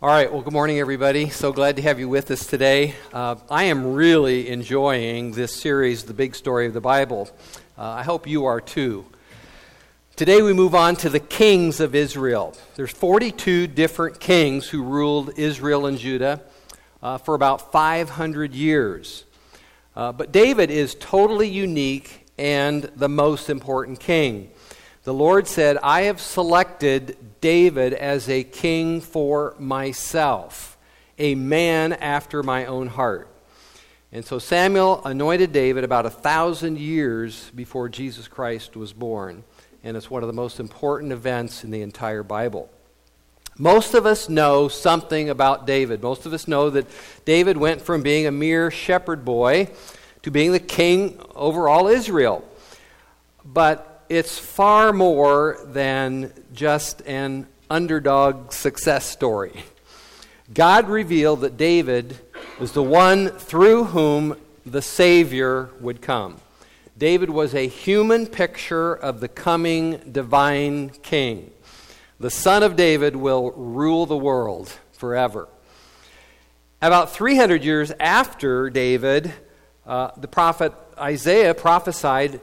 All right, well, good morning, everybody. So glad to have you with us today. I am really enjoying this series, The Big Story of the Bible. I hope you are too. Today we move on to the kings of Israel. There's 42 different kings who ruled Israel and Judah for about 500 years. But David is totally unique and the most important king. The Lord said, I have selected David as a king for myself, a man after my own heart. And so Samuel anointed David about 1,000 years before Jesus Christ was born. And it's one of the most important events in the entire Bible. Most of us know something about David. Most of us know that David went from being a mere shepherd boy to being the king over all Israel. But it's far more than just an underdog success story. God revealed that David was the one through whom the Savior would come. David was a human picture of the coming divine king. The son of David will rule the world forever. About 300 years after David, the prophet Isaiah prophesied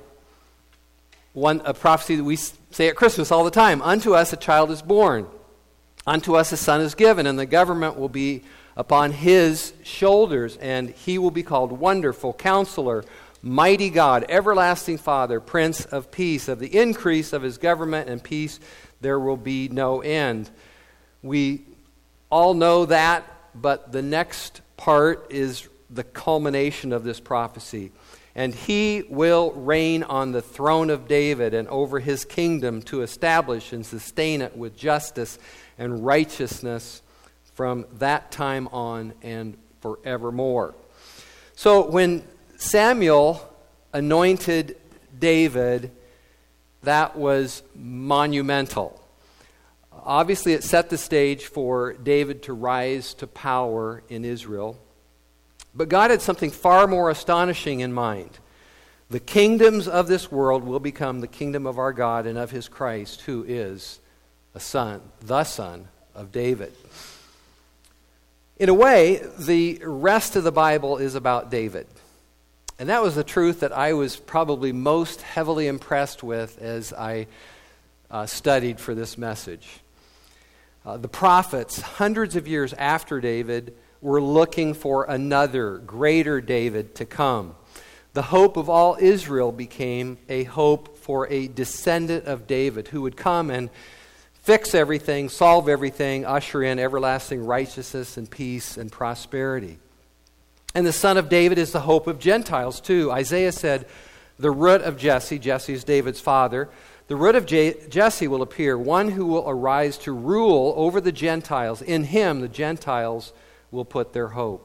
a prophecy that we say at Christmas all the time. Unto us a child is born. Unto us a son is given, and the government will be upon his shoulders, and he will be called Wonderful, Counselor, Mighty God, Everlasting Father, Prince of Peace. Of the increase of his government and peace there will be no end. We all know that, but the next part is the culmination of this prophecy. And he will reign on the throne of David and over his kingdom to establish and sustain it with justice and righteousness from that time on and forevermore. So when Samuel anointed David, that was monumental. Obviously, it set the stage for David to rise to power in Israel. But God had something far more astonishing in mind. The kingdoms of this world will become the kingdom of our God and of his Christ, who is the son of David. In a way, the rest of the Bible is about David. And that was the truth that I was probably most heavily impressed with as I studied for this message. The prophets, hundreds of years after David, were looking for another, greater David to come. The hope of all Israel became a hope for a descendant of David who would come and fix everything, solve everything, usher in everlasting righteousness and peace and prosperity. And the son of David is the hope of Gentiles too. Isaiah said, the root of Jesse is David's father, the root of Jesse will appear, one who will arise to rule over the Gentiles. In him, the Gentiles will put their hope.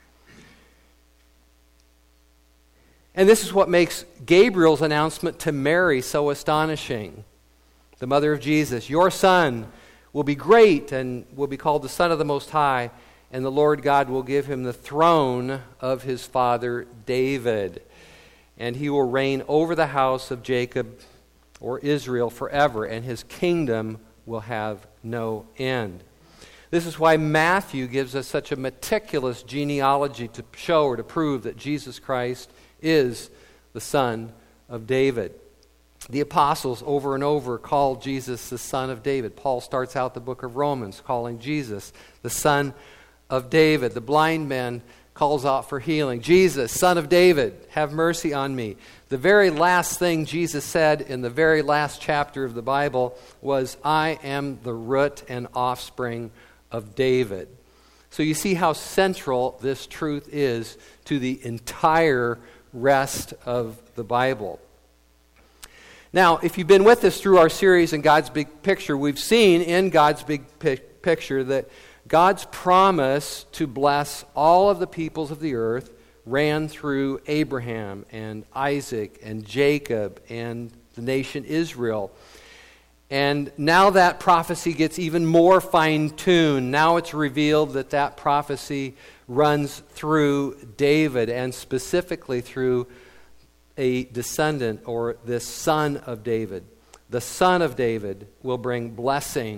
And this is what makes Gabriel's announcement to Mary so astonishing. The mother of Jesus, your son will be great and will be called the Son of the Most High, and the Lord God will give him the throne of his father David, and he will reign over the house of Jacob or Israel forever, and his kingdom will have no end. This is why Matthew gives us such a meticulous genealogy to show or to prove that Jesus Christ is the son of David. The apostles over and over called Jesus the son of David. Paul starts out the book of Romans calling Jesus the son of David. The blind man calls out for healing. Jesus, son of David, have mercy on me. The very last thing Jesus said in the very last chapter of the Bible was, I am the root and offspring of David. So you see how central this truth is to the entire rest of the Bible. Now, if you've been with us through our series in God's Big Picture, we've seen in God's Big Picture that God's promise to bless all of the peoples of the earth ran through Abraham and Isaac and Jacob and the nation Israel. And now that prophecy gets even more fine-tuned. Now it's revealed that that prophecy runs through David, and specifically through a descendant or this son of David. The son of David will bring blessing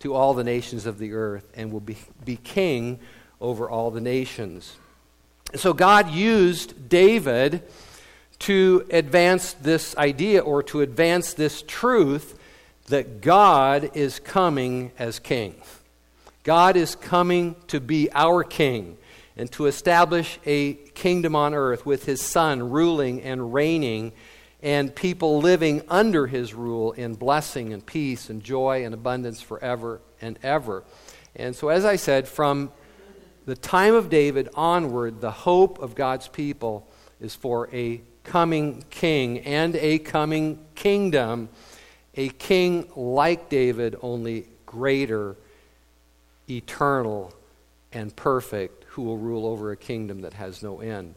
to all the nations of the earth and will be king over all the nations. So God used David to advance this idea or to advance this truth that God is coming as king. God is coming to be our king and to establish a kingdom on earth with his Son ruling and reigning and people living under his rule in blessing and peace and joy and abundance forever and ever. And so, as I said, from the time of David onward, the hope of God's people is for a coming king and a coming kingdom, a king like David, only greater, eternal, and perfect, who will rule over a kingdom that has no end.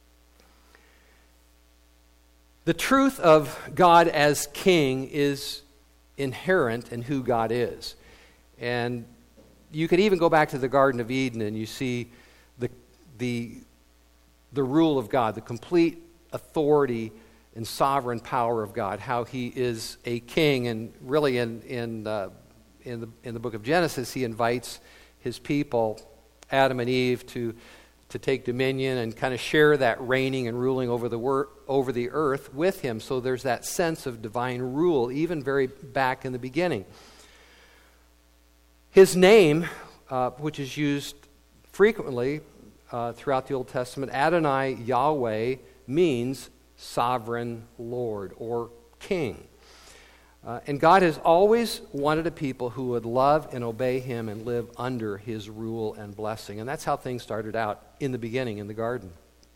The truth of God as king is inherent in who God is. And you could even go back to the Garden of Eden and you see the rule of God, the complete authority and sovereign power of God, how he is a king. And really in the book of Genesis, he invites his people, Adam and Eve, to take dominion and kind of share that reigning and ruling over the earth with him. So there's that sense of divine rule, even very back in the beginning. His name, which is used frequently throughout the Old Testament, Adonai Yahweh, means sovereign Lord or king. And God has always wanted a people who would love and obey him and live under his rule and blessing. And that's how things started out in the beginning in the garden.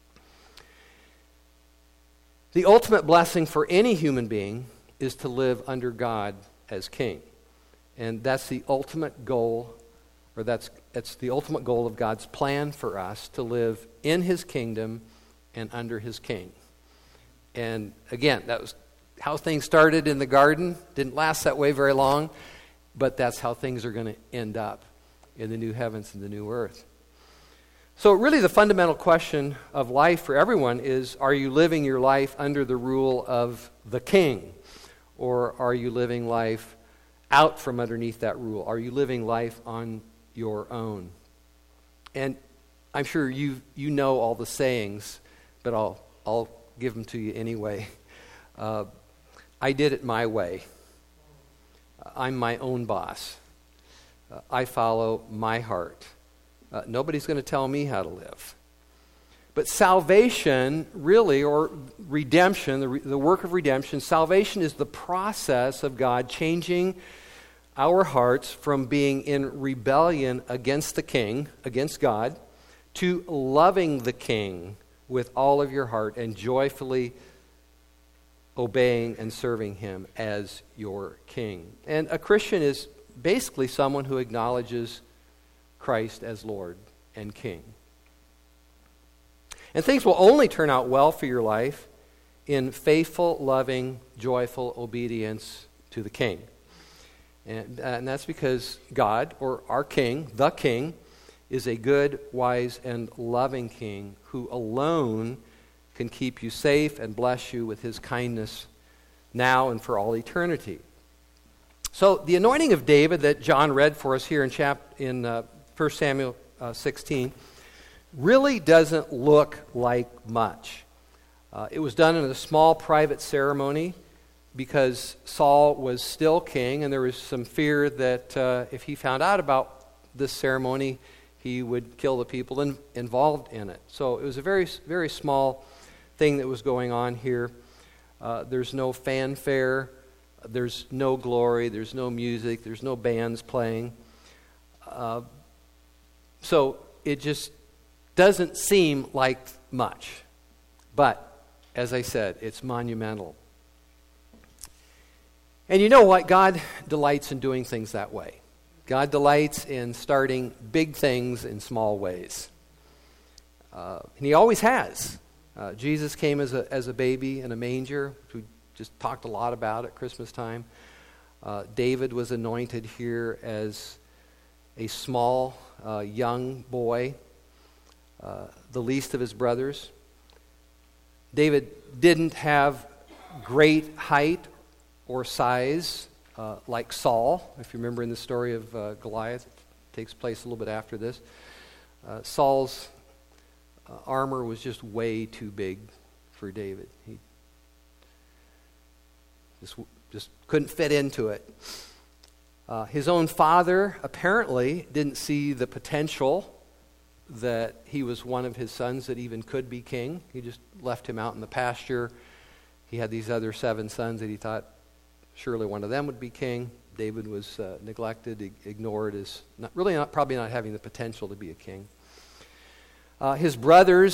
The ultimate blessing for any human being is to live under God as king. And that's the ultimate goal, or that's the ultimate goal of God's plan for us, to live in his kingdom and under his king. And again, that was how things started in the garden. Didn't last that way very long, but that's how things are going to end up in the new heavens and the new earth. So really the fundamental question of life for everyone is, are you living your life under the rule of the king? Or are you living life out from underneath that rule? Are you living life on your own? And I'm sure you know all the sayings, but I'll give them to you anyway. I did it my way. I'm my own boss. I follow my heart. Nobody's going to tell me how to live. But salvation, really, or redemption, the work of redemption, salvation is the process of God changing our hearts from being in rebellion against the king, against God, to loving the king with all of your heart and joyfully obeying and serving him as your king. And a Christian is basically someone who acknowledges Christ as Lord and King. And things will only turn out well for your life in faithful, loving, joyful obedience to the King. And that's because God, or our King, the King, is a good, wise, and loving King who alone can keep you safe and bless you with his kindness now and for all eternity. So the anointing of David that John read for us here in 1 Samuel 16 really doesn't look like much. It was done in a small private ceremony because Saul was still king, and there was some fear that if he found out about this ceremony, he would kill the people involved in it. So it was a very, very small thing that was going on here. There's no fanfare, there's no glory, there's no music, there's no bands playing. So it just doesn't seem like much. But, as I said, it's monumental. And you know what? God delights in doing things that way. God delights in starting big things in small ways. And he always has. Jesus came as a baby in a manger, which we just talked a lot about at Christmas time. David was anointed here as a small, young boy, the least of his brothers. David didn't have great height or size. like Saul. If you remember in the story of Goliath, it takes place a little bit after this. Saul's armor was just way too big for David. He just couldn't fit into it. His own father apparently didn't see the potential that he was one of his sons that even could be king. He just left him out in the pasture. He had these other 7 sons that he thought surely one of them would be king. David was neglected, ignored, as probably not having the potential to be a king. His brothers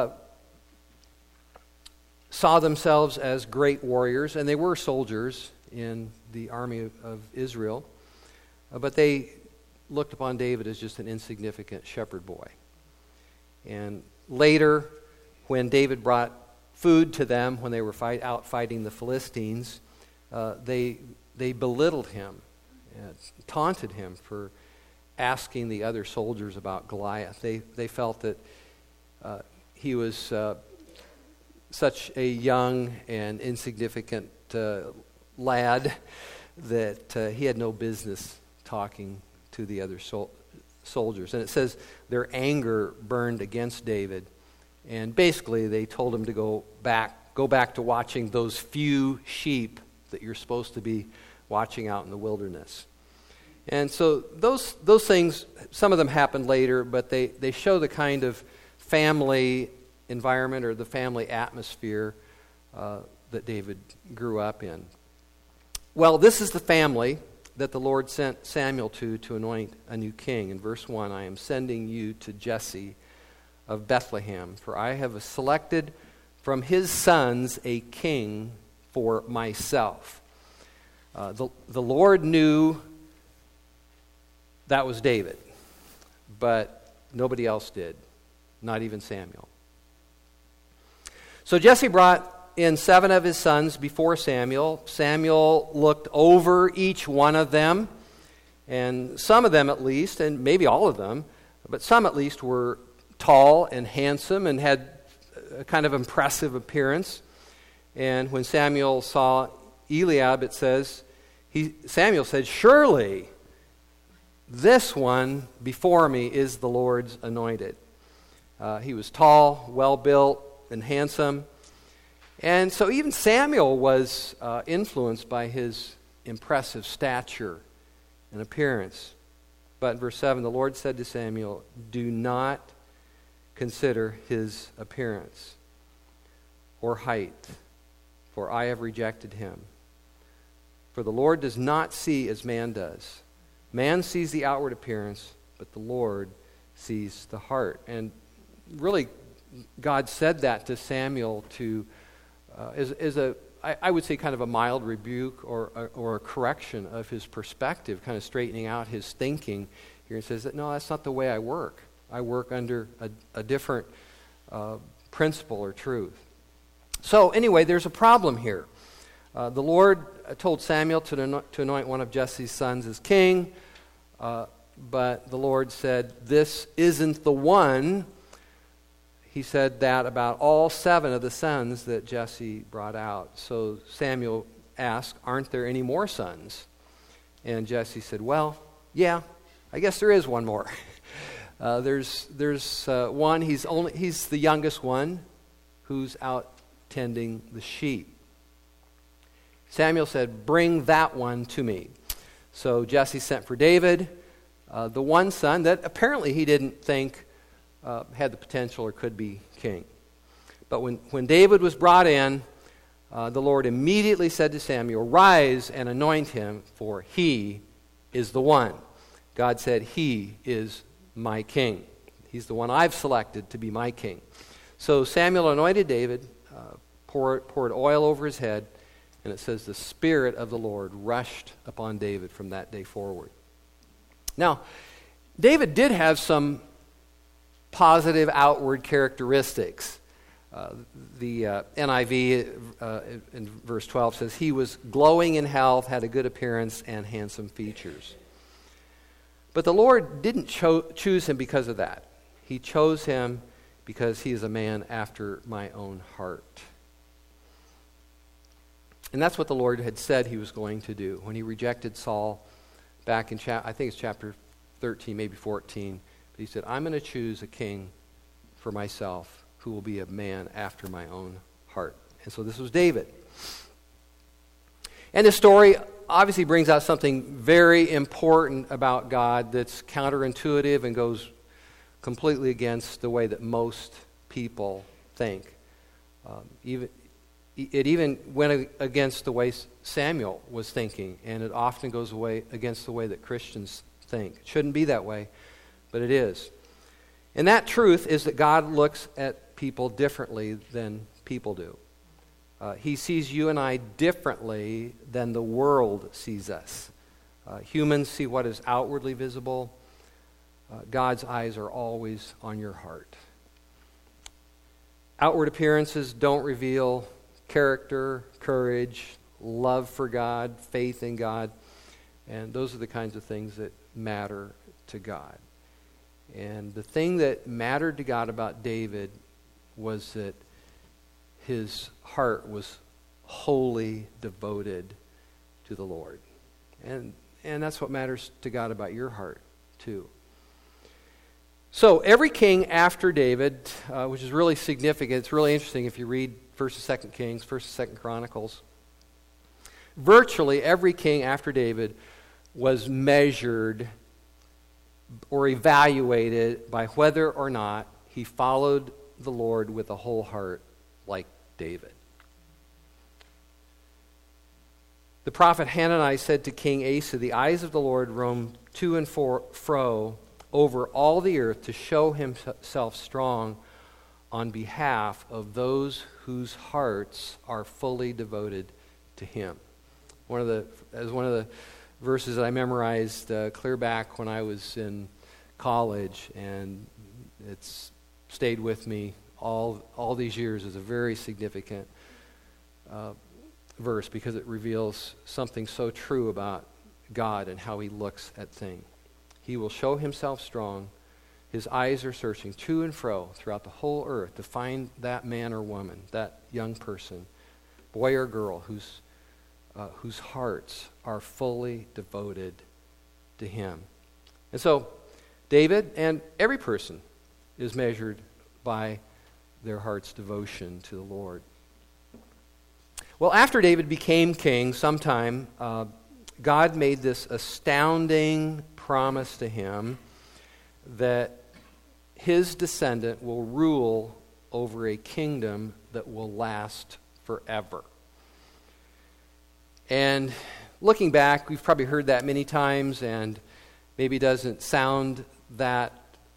saw themselves as great warriors, and they were soldiers in the army of Israel, but they looked upon David as just an insignificant shepherd boy. And later, when David brought food to them when they were out fighting the Philistines, they belittled him, and taunted him for asking the other soldiers about Goliath. They felt that he was such a young and insignificant lad that he had no business talking to the other soldiers. And it says their anger burned against David, and basically they told him to go back to watching those few sheep that you're supposed to be watching out in the wilderness. And so those things, some of them happened later, but they show the kind of family environment or the family atmosphere that David grew up in. Well, this is the family that the Lord sent Samuel to anoint a new king. In verse 1, I am sending you to Jesse of Bethlehem, for I have selected from his sons a king for myself. The Lord knew that was David, but nobody else did, not even Samuel. So Jesse brought in 7 of his sons before Samuel. Samuel looked over each one of them, and some of them at least, and maybe all of them, but some at least were tall and handsome and had a kind of impressive appearance. And when Samuel saw Eliab, it says, Samuel said, surely this one before me is the Lord's anointed. He was tall, well-built, and handsome. And so even Samuel was influenced by his impressive stature and appearance. But in verse 7, the Lord said to Samuel, do not consider his appearance or height, for I have rejected him. For the Lord does not see as man does. Man sees the outward appearance, but the Lord sees the heart. And really, God said that to Samuel I would say, kind of a mild rebuke or a correction of his perspective, kind of straightening out his thinking here. He says that, no, that's not the way I work. I work under a different principle or truth. So anyway, there's a problem here. The Lord told Samuel to anoint one of Jesse's sons as king, but the Lord said, this isn't the one. He said that about all 7 of the sons that Jesse brought out. So Samuel asked, aren't there any more sons? And Jesse said, well, yeah, I guess there is one more. There's one, he's the youngest one who's out tending the sheep. Samuel said, bring that one to me. So Jesse sent for David, the one son that apparently he didn't think had the potential or could be king. But when David was brought in, the Lord immediately said to Samuel, rise and anoint him, for he is the one. God said, he is my king. He's the one I've selected to be my king. So Samuel anointed David, poured oil over his head, and it says the Spirit of the Lord rushed upon David from that day forward. Now, David did have some positive outward characteristics. The NIV in verse 12 says, he was glowing in health, had a good appearance, and handsome features. But the Lord didn't choose him because of that. He chose him because he is a man after my own heart. And that's what the Lord had said he was going to do. When he rejected Saul back in, I think it's chapter 13, maybe 14, but he said, I'm going to choose a king for myself who will be a man after my own heart. And so this was David. And this story obviously brings out something very important about God that's counterintuitive and goes completely against the way that most people think. It even went against the way Samuel was thinking, and it often goes away against the way that Christians think. It shouldn't be that way, but it is. And that truth is that God looks at people differently than people do. He sees you and I differently than the world sees us. Humans see what is outwardly visible. God's eyes are always on your heart. Outward appearances don't reveal character, courage, love for God, faith in God, and those are the kinds of things that matter to God. And the thing that mattered to God about David was that his heart was wholly devoted to the Lord. And that's what matters to God about your heart, too. So every king after David, which is really significant, it's really interesting if you read 1st and 2nd Kings, 1st and 2nd Chronicles. Virtually every king after David was measured or evaluated by whether or not he followed the Lord with a whole heart like David. The prophet Hanani said to King Asa, the eyes of the Lord roam to and fro over all the earth to show himself strong on behalf of those whose hearts are fully devoted to him. One of the verses that I memorized clear back when I was in college, and it's stayed with me all these years as a very significant verse because it reveals something so true about God and how he looks at things. He will show himself strong. His eyes are searching to and fro throughout the whole earth to find that man or woman, that young person, boy or girl, whose hearts are fully devoted to him. And so, David and every person is measured by their heart's devotion to the Lord. Well, after David became king sometime, God made this astounding promise to him that his descendant will rule over a kingdom that will last forever. And looking back, we've probably heard that many times, and maybe doesn't sound that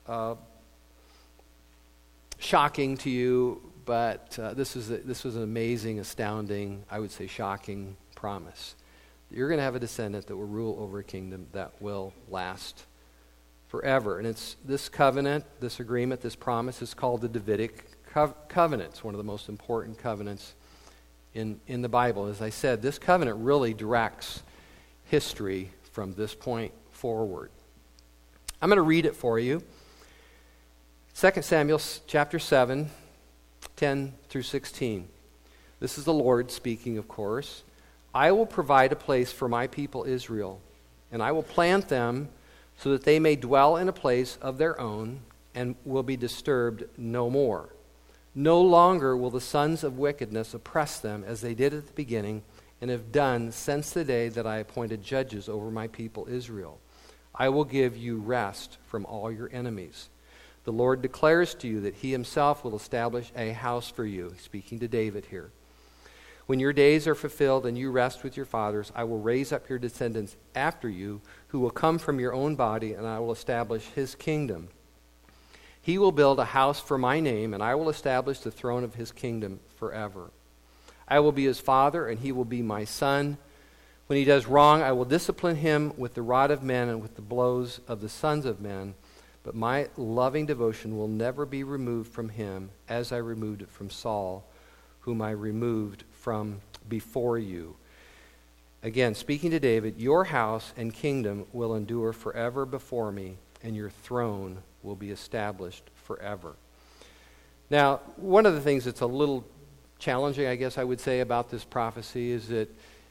shocking to you, but this was an amazing, astounding, I would say shocking promise. You're going to have a descendant that will rule over a kingdom that will last forever. And it's this covenant, this agreement, this promise is called the Davidic covenant. It's one of the most important covenants in the Bible. As I said, this covenant really directs history from this point forward. I'm going to read it for you. 2 Samuel chapter 7, 10 through 16. This is the Lord speaking, of course. I will provide a place for my people Israel, and I will plant them so that they may dwell in a place of their own and will be disturbed no more. No longer will the sons of wickedness oppress them as they did at the beginning and have done since the day that I appointed judges over my people Israel. I will give you rest from all your enemies. The Lord declares to you that he himself will establish a house for you. He's speaking to David here. When your days are fulfilled and you rest with your fathers, I will raise up your descendants after you, who will come from your own body, and I will establish his kingdom. He will build a house for my name, and I will establish the throne of his kingdom forever. I will be his father, and he will be my son. When he does wrong, I will discipline him with the rod of men and with the blows of the sons of men. But my loving devotion will never be removed from him, as I removed it from Saul, whom I removed from before you. Again, speaking to David, your house and kingdom will endure forever before me, and your throne will be established forever. Now, one of the things that's a little challenging, I guess I would say, about this prophecy is that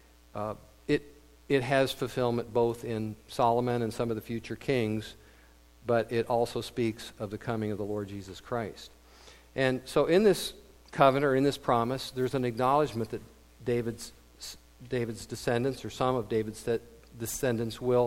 it has fulfillment both in Solomon and some of the future kings, but it also speaks of the coming of the Lord Jesus Christ. And so in this covenant, or in this promise, there's an acknowledgement that David's descendants, or some of David's descendants, will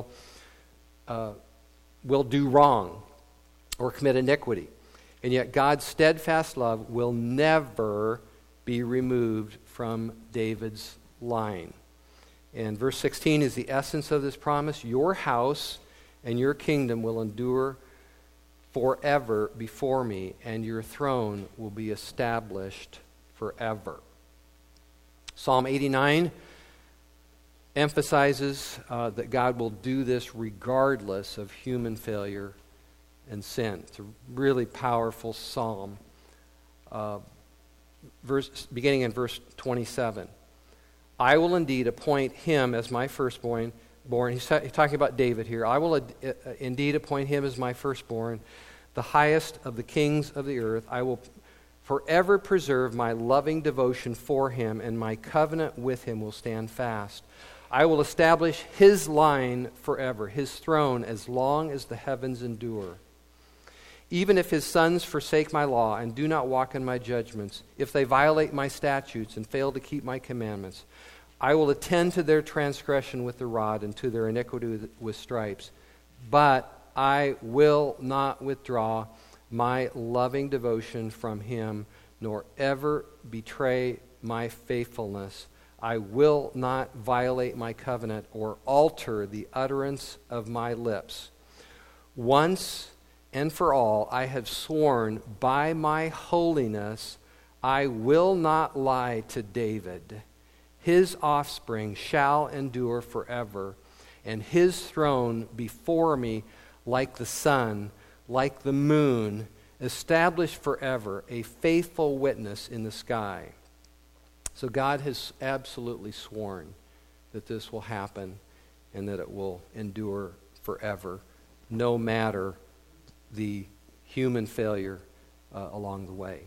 do wrong or commit iniquity. And yet God's steadfast love will never be removed from David's line. And verse 16 is the essence of this promise. Your house and your kingdom will endure forever before me, and your throne will be established forever. Psalm 89 emphasizes that God will do this regardless of human failure and sin. It's a really powerful psalm. Beginning in verse 27. I will indeed appoint him as my firstborn. He's talking about David here. I will indeed appoint him as my firstborn, the highest of the kings of the earth. I will forever preserve my loving devotion for him, and my covenant with him will stand fast. I will establish his line forever, his throne as long as the heavens endure. Even if his sons forsake my law and do not walk in my judgments, if they violate my statutes and fail to keep my commandments, I will attend to their transgression with the rod and to their iniquity with stripes. But I will not withdraw my loving devotion from him, nor ever betray my faithfulness. I will not violate my covenant or alter the utterance of my lips. Once and for all, I have sworn by my holiness, I will not lie to David. His offspring shall endure forever, and his throne before me like the sun, like the moon, established forever, a faithful witness in the sky. So God has absolutely sworn that this will happen and that it will endure forever, no matter the human failure along the way.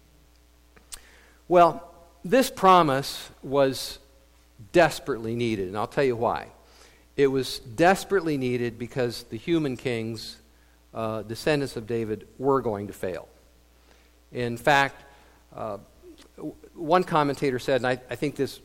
Well, this promise was desperately needed, and I'll tell you why. It was desperately needed because the human kings, descendants of David, were going to fail. In fact, one commentator said, and I think this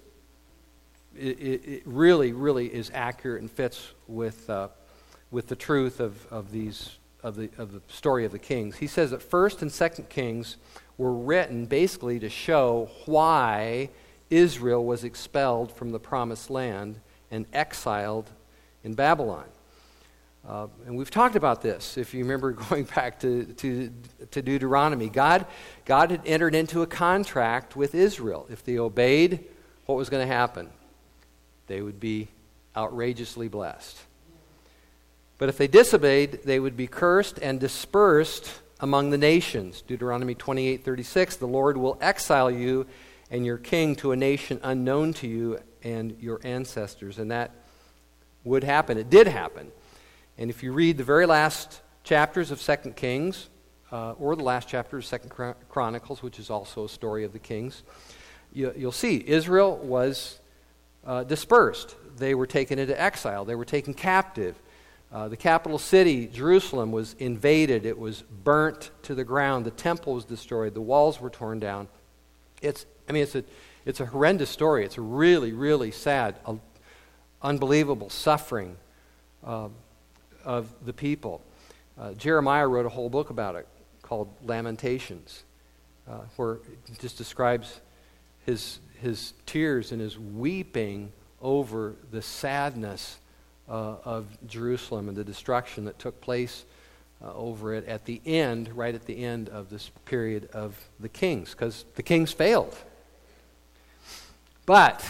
it really is accurate and fits with the truth of the story of the kings. He says that 1st and 2nd Kings were written basically to show why Israel was expelled from the promised land and exiled in Babylon. And we've talked about this, if you remember going back to Deuteronomy. God had entered into a contract with Israel. If they obeyed, what was going to happen? They would be outrageously blessed. But if they disobeyed, they would be cursed and dispersed among the nations. Deuteronomy 28:36, the Lord will exile you and your king to a nation unknown to you and your ancestors. And that would happen. It did happen. And if you read the very last chapters of 2 Kings, or the last chapter of 2 Chronicles, which is also a story of the kings, you'll see Israel was dispersed. They were taken into exile. They were taken captive. The capital city, Jerusalem, was invaded. It was burnt to the ground. The temple was destroyed. The walls were torn down. It's a horrendous story. It's a really, really sad, unbelievable suffering of the people. Jeremiah wrote a whole book about it called Lamentations, where it just describes his tears and his weeping over the sadness of Jerusalem and the destruction that took place over it at the end, right at the end of this period of the kings, because the kings failed. But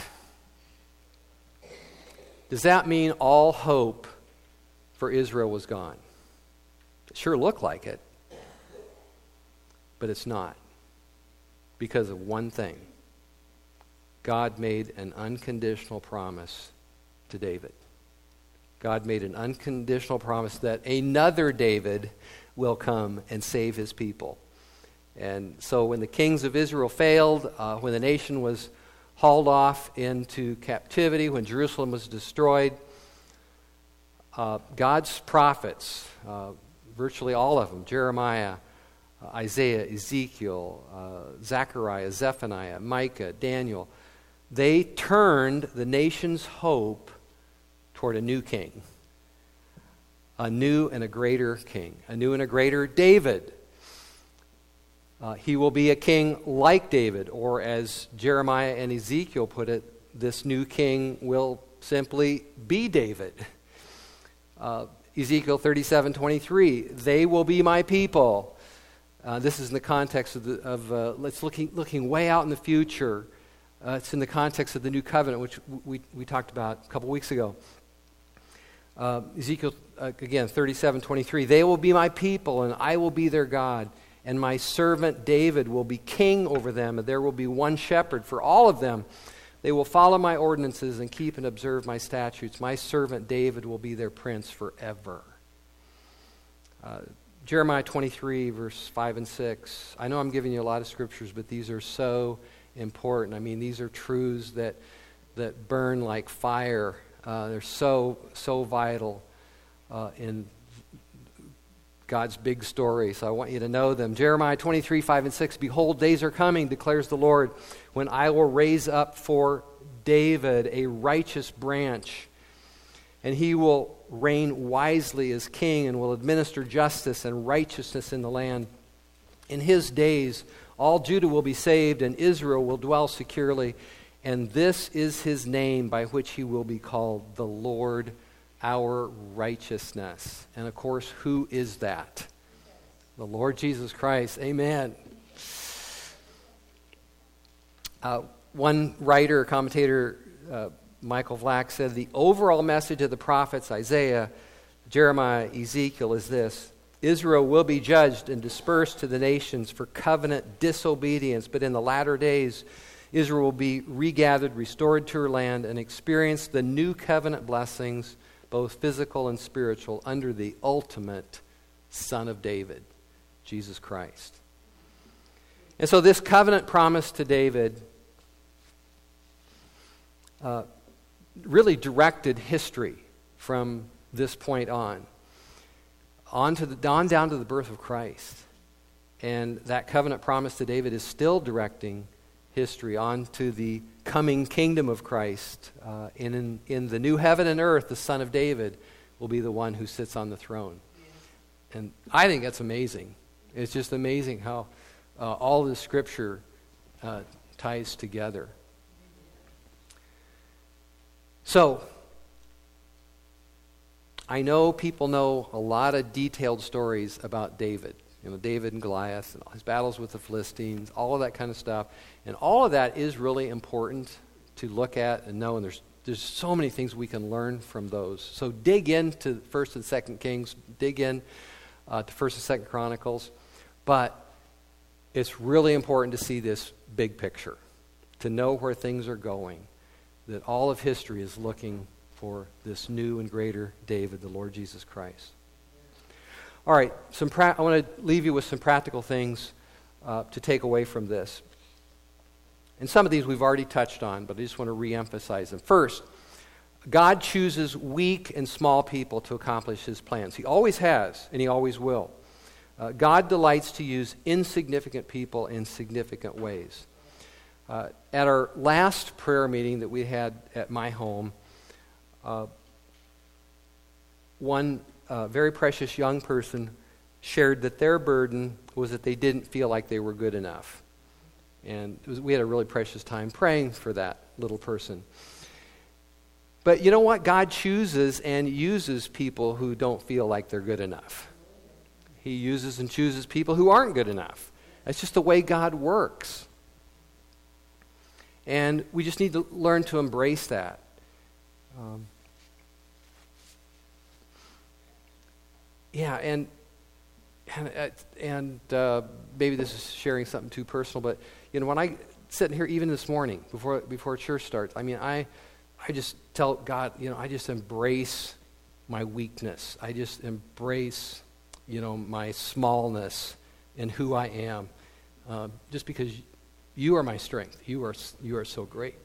does that mean all hope for Israel was gone? It sure looked like it, but it's not, because of one thing. God made an unconditional promise to David. God made an unconditional promise that another David will come and save his people. And so when the kings of Israel failed, when the nation was hauled off into captivity, when Jerusalem was destroyed, God's prophets, virtually all of them, Jeremiah, Isaiah, Ezekiel, Zechariah, Zephaniah, Micah, Daniel, they turned the nation's hope toward a new king, a new and a greater king, a new and a greater David. He will be a king like David, or as Jeremiah and Ezekiel put it, this new king will simply be David. Ezekiel 37:23, they will be my people. This is in the context of let's looking way out in the future. It's in the context of the new covenant, which we talked about a couple weeks ago. Ezekiel, again, 37:23, they will be my people, and I will be their God. And my servant David will be king over them, and there will be one shepherd for all of them. They will follow my ordinances and keep and observe my statutes. My servant David will be their prince forever. Jeremiah 23, verse 5 and 6. I know I'm giving you a lot of scriptures, but these are so important. I mean, these are truths that burn like fire. They're so vital in God's big story, so I want you to know them. Jeremiah 23, 5 and 6. Behold, days are coming, declares the Lord, when I will raise up for David a righteous branch, and he will reign wisely as king and will administer justice and righteousness in the land. In his days, all Judah will be saved, and Israel will dwell securely, and this is his name by which he will be called, the Lord our righteousness. And of course, who is that? The Lord Jesus Christ. Amen. One writer, commentator, Michael Vlack, said the overall message of the prophets Isaiah, Jeremiah, Ezekiel is this: Israel will be judged and dispersed to the nations for covenant disobedience, but in the latter days Israel will be regathered, restored to her land, and experience the new covenant blessings, both physical and spiritual, under the ultimate Son of David, Jesus Christ. And so this covenant promise to David really directed history from this point on down to the birth of Christ. And that covenant promise to David is still directing history on to the coming kingdom of Christ. In the new heaven and earth, the Son of David will be the one who sits on the throne. And I think that's amazing. It's just amazing how all the Scripture ties together. So, I know people know a lot of detailed stories about David. You know, David and Goliath, and his battles with the Philistines, all of that kind of stuff. And all of that is really important to look at and know, and there's so many things we can learn from those. So dig into 1st and 2nd Kings, dig in to 1st and 2nd Chronicles. But it's really important to see this big picture, to know where things are going, that all of history is looking for this new and greater David, the Lord Jesus Christ. All right, I want to leave you with some practical things to take away from this. And some of these we've already touched on, but I just want to re-emphasize them. First, God chooses weak and small people to accomplish his plans. He always has, and he always will. God delights to use insignificant people in significant ways. At our last prayer meeting that we had at my home, one very precious young person shared that their burden was that they didn't feel like they were good enough. And we had a really precious time praying for that little person. But you know what? God chooses and uses people who don't feel like they're good enough. He uses and chooses people who aren't good enough. That's just the way God works. And we just need to learn to embrace that. And maybe this is sharing something too personal, but you know, when I sitting here even this morning before church starts, I mean, I just tell God, you know, I just embrace my weakness. I just embrace, you know, my smallness and who I am. just because you are my strength. You are so great.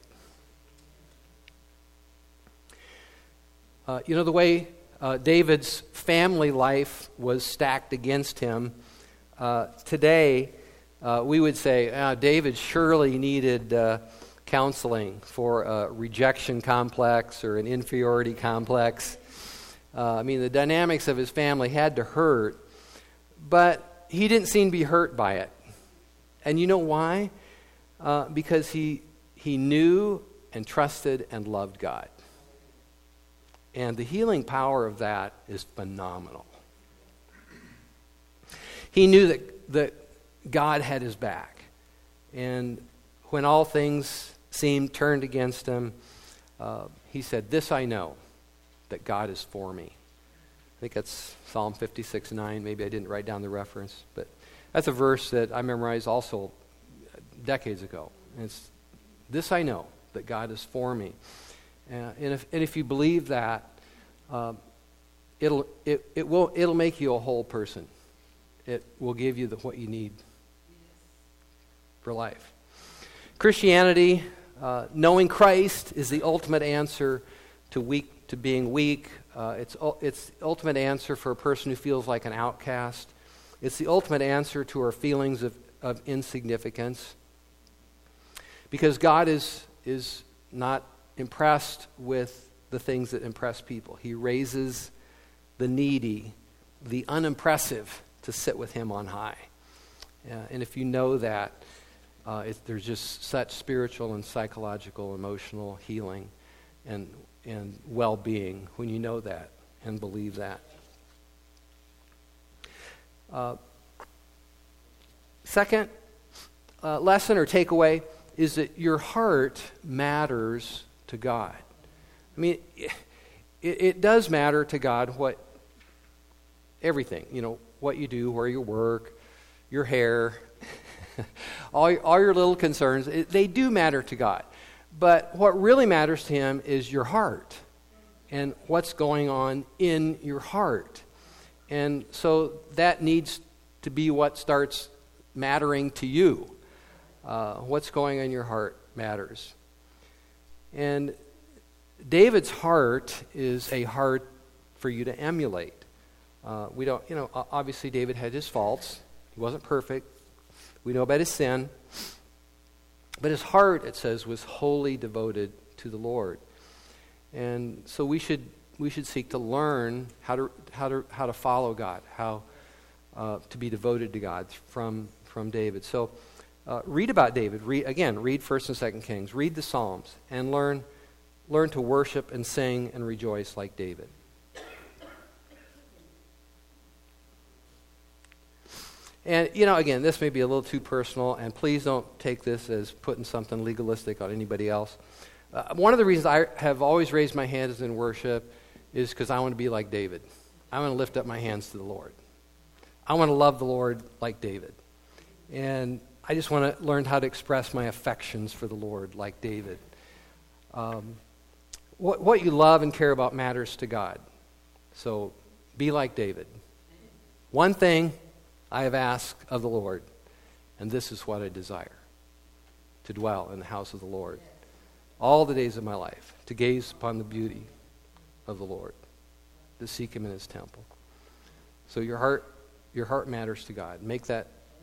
The way David's family life was stacked against him, today we would say David surely needed counseling for a rejection complex or an inferiority complex. The dynamics of his family had to hurt, but he didn't seem to be hurt by it. And you know why? Because he knew and trusted and loved God. And the healing power of that is phenomenal. He knew that God had his back. And when all things seemed turned against him, he said, "This I know, that God is for me." I think that's Psalm 56:9. Maybe I didn't write down the reference, but that's a verse that I memorized also decades ago. And it's, "This I know, that God is for me." And if you believe that, it'll make you a whole person. It will give you what you need for life. Christianity, knowing Christ, is the ultimate answer to being weak. It's the ultimate answer for a person who feels like an outcast. It's the ultimate answer to our feelings of insignificance. Because God is not impressed with the things that impress people. He raises the needy, the unimpressive, to sit with him on high. And if you know that, there's just such spiritual and psychological, emotional healing and well-being when you know that and believe that. Second lesson or takeaway is that your heart matters to God. It does matter to God everything, what you do, where you work, your hair, all your little concerns, they do matter to God. But what really matters to him is your heart and what's going on in your heart. And so that needs to be what starts mattering to you. What's going on in your heart matters. And David's heart is a heart for you to emulate. Obviously David had his faults. He wasn't perfect. We know about his sin. But his heart, it says, was wholly devoted to the Lord. And so we should seek to learn how to follow God, how to be devoted to God from David. So read about David. Read 1st and 2nd Kings. Read the Psalms and learn to worship and sing and rejoice like David. And, again, this may be a little too personal, and please don't take this as putting something legalistic on anybody else. One of the reasons I have always raised my hands in worship is because I want to be like David. I want to lift up my hands to the Lord. I want to love the Lord like David. And I just want to learn how to express my affections for the Lord like David. What you love and care about matters to God. So be like David. One thing I have asked of the Lord, and this is what I desire, to dwell in the house of the Lord all the days of my life, to gaze upon the beauty of the Lord, to seek him in his temple. So your heart matters to God. Make that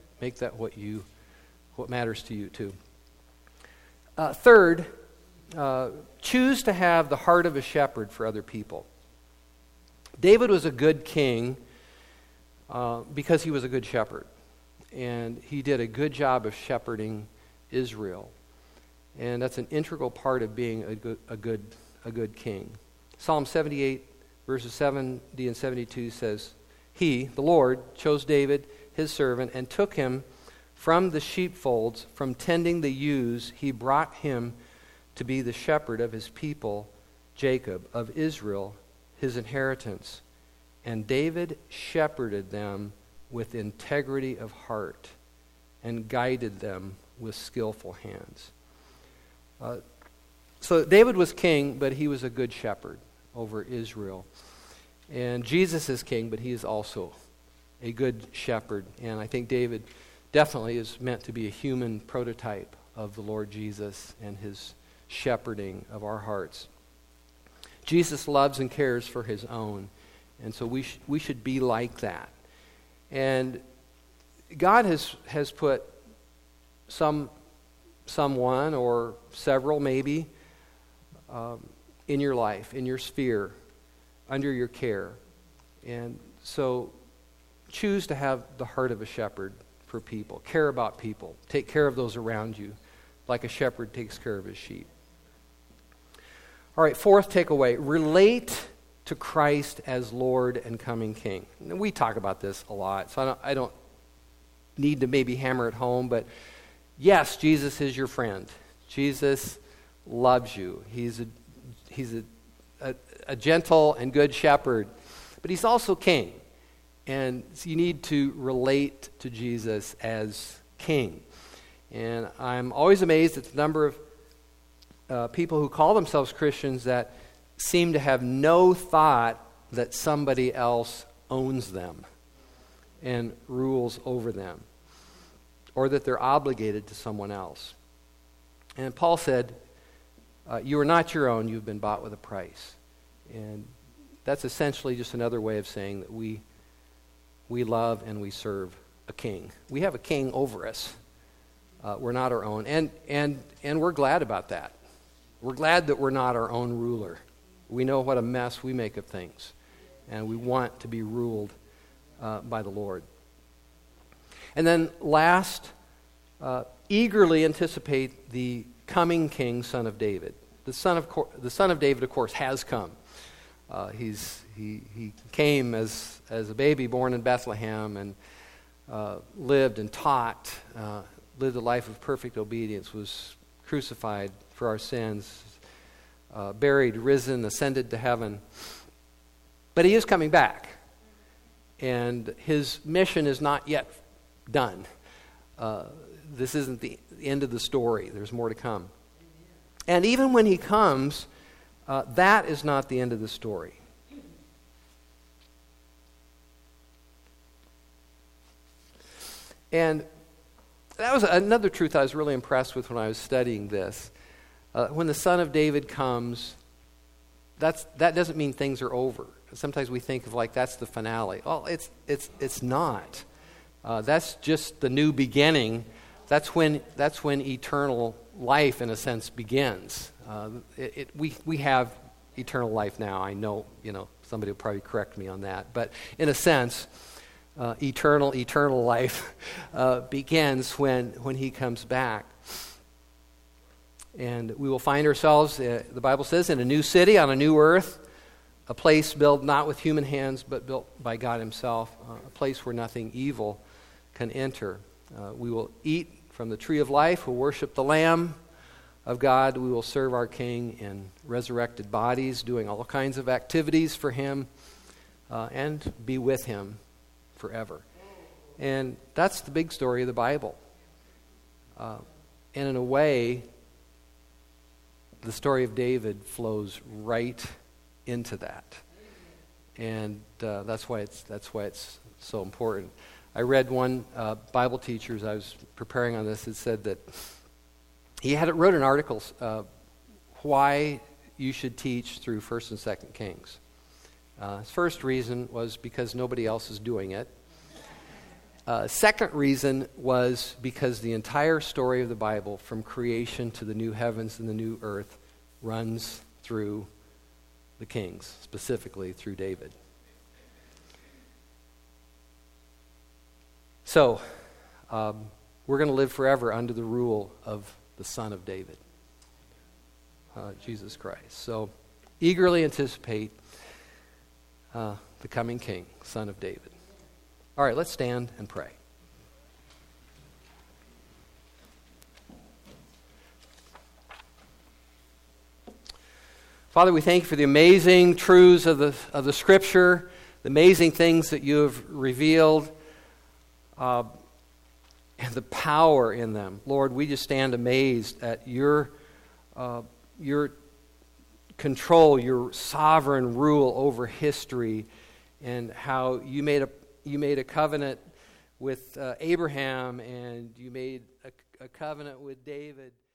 what matters to you too. Third, choose to have the heart of a shepherd for other people. David was a good king because he was a good shepherd. And he did a good job of shepherding Israel. And that's an integral part of being a good king. Psalm 78, verses 70 and 72 says, "He, the Lord, chose David, his servant, and took him from the sheepfolds, from tending the ewes. He brought him to be the shepherd of his people, Jacob, of Israel, his inheritance. And David shepherded them with integrity of heart and guided them with skillful hands." So David was king, but he was a good shepherd over Israel. And Jesus is king, but he is also a good shepherd. And I think David definitely is meant to be a human prototype of the Lord Jesus and his shepherding of our hearts. Jesus loves and cares for his own, and so we should be like that. And God has put someone or several maybe in your life, in your sphere, under your care. And so choose to have the heart of a shepherd for people. Care about people. Take care of those around you like a shepherd takes care of his sheep. All right, fourth takeaway. Relate to Christ as Lord and coming King. And we talk about this a lot, so I don't need to maybe hammer it home, but yes, Jesus is your friend. Jesus loves you. He's a gentle and good shepherd, but he's also king. And so you need to relate to Jesus as king. And I'm always amazed at the number of people who call themselves Christians that seem to have no thought that somebody else owns them and rules over them, or that they're obligated to someone else. And Paul said, you are not your own, you've been bought with a price. And that's essentially just another way of saying that we love and we serve a king. We have a king over us. We're not our own. And we're glad about that. We're glad that we're not our own ruler. We know what a mess we make of things. And we want to be ruled by the Lord. And then last, eagerly anticipate the coming king, son of David. The son of David, of course, has come. He came as a baby born in Bethlehem and lived and taught, lived a life of perfect obedience, was crucified for our sins, buried, risen, ascended to heaven. But he is coming back. And his mission is not yet done. This isn't the end of the story. There's more to come. And even when he comes, that is not the end of the story. And that was another truth I was really impressed with when I was studying this. When the Son of David comes, that doesn't mean things are over. Sometimes we think of like that's the finale. Well, it's not. That's just the new beginning. That's when eternal life, in a sense, begins. We have eternal life now. I know, somebody will probably correct me on that. But in a sense, eternal life begins when he comes back. And we will find ourselves, the Bible says, in a new city, on a new earth, a place built not with human hands, but built by God himself, a place where nothing evil can enter. We will eat from the tree of life. We'll worship the Lamb of God. We will serve our King in resurrected bodies, doing all kinds of activities for him, and be with him forever. And that's the big story of the Bible. And in a way, the story of David flows right into that. And that's why it's so important. I read one Bible teacher as I was preparing on this. It said that he wrote an article why you should teach through 1st and 2nd Kings. His first reason was because nobody else is doing it. Second reason was because the entire story of the Bible, from creation to the new heavens and the new earth, runs through the kings, specifically through David. So, we're going to live forever under the rule of the Son of David, Jesus Christ. So, eagerly anticipate the coming King, Son of David. All right, let's stand and pray. Father, we thank you for the amazing truths of the Scripture, the amazing things that you have revealed, and the power in them. Lord, we just stand amazed at your control, your sovereign rule over history, and how you made a covenant with Abraham, and you made a covenant with David.